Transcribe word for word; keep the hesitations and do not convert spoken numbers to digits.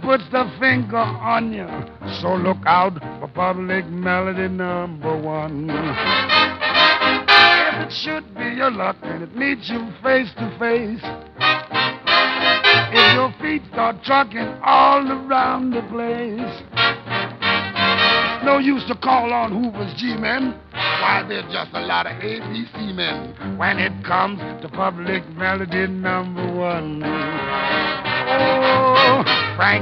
puts the finger on you. So look out for public melody number one. If it should be your luck and it meets you face to face, if your feet start trucking all around the place, no use to call on Hoover's G-men. Why, there's just a lot of A B C men when it comes to public melody number one. Oh,